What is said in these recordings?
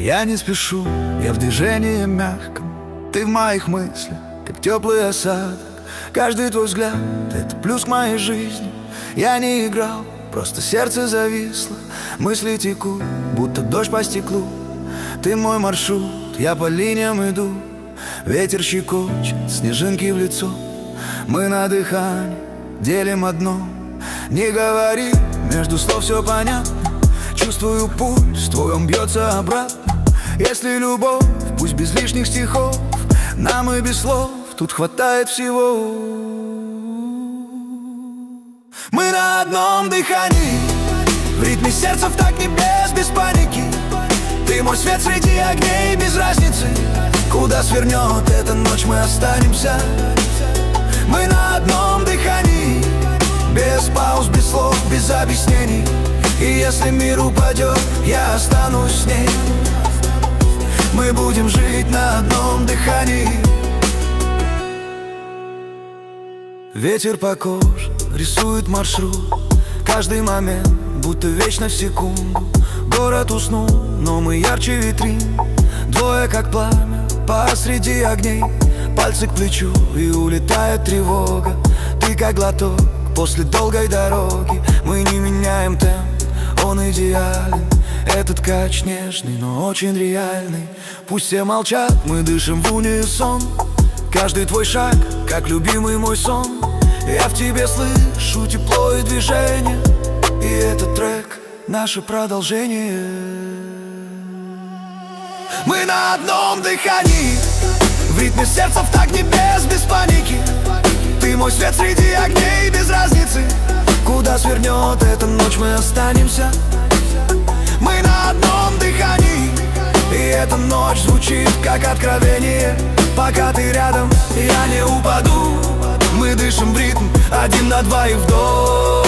Я не спешу, я в движении мягком. Ты в моих мыслях, как теплый осадок. Каждый твой взгляд — это плюс к моей жизни. Я не играл, просто сердце зависло. Мысли текут, будто дождь по стеклу. Ты мой маршрут, я по линиям иду. Ветер щекочет, снежинки в лицо. Мы на дыхании делим одно. Не говори, между слов все понятно. Чувствую пульс, твой он бьется обратно. Если любовь, пусть без лишних стихов. Нам и без слов тут хватает всего. Мы на одном дыхании, в ритме сердца в такт небес, без паники. Ты мой свет среди огней, без разницы, куда свернет эта ночь, мы останемся. Мы на одном дыхании, без пауз, без слов, без объяснений. И если мир упадет, я останусь с ней. Мы будем жить на одном дыхании. Ветер по коже рисует маршрут. Каждый момент, будто вечно в секунду. Город уснул, но мы ярче витрин. Двое как пламя посреди огней. Пальцы к плечу, и улетает тревога. Ты как глоток после долгой дороги. Мы не меняем темп, он идеален. Этот кач нежный, но очень реальный. Пусть все молчат, мы дышим в унисон. Каждый твой шаг, как любимый мой сон. Я в тебе слышу тепло и движение. И этот трек — наше продолжение. Мы на одном дыхании, в ритме сердца в такт небес, без паники. Ты мой свет среди огней, без разницы, куда свернет эта ночь, мы останемся. Мы на одном дыхании, и эта ночь звучит как откровение. Пока ты рядом, я не упаду. Мы дышим в ритм, 1 на 2 и вдох.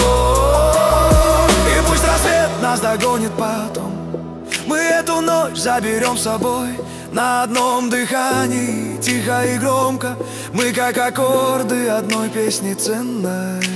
И пусть рассвет нас догонит потом, мы эту ночь заберем с собой. На одном дыхании, тихо и громко, мы как аккорды одной песни ценной.